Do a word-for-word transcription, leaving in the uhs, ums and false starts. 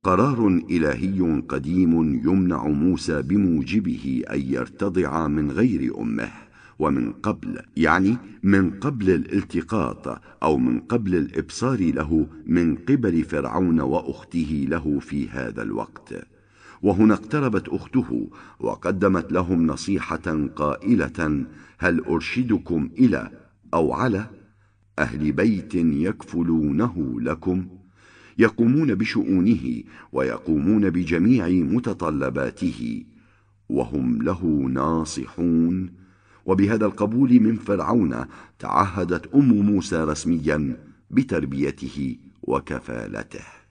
قرار إلهي قديم يمنع موسى بموجبه أن يرتضع من غير أمه، ومن قبل، يعني من قبل الالتقاط أو من قبل الإبصار له من قبل فرعون وأخته له في هذا الوقت. وهنا اقتربت أخته وقدمت لهم نصيحة قائلة: هل أرشدكم إلى أو على أهل بيت يكفلونه لكم، يقومون بشؤونه ويقومون بجميع متطلباته، وهم له ناصحون. وبهذا القبول من فرعون تعهدت أم موسى رسميا بتربيته وكفالته.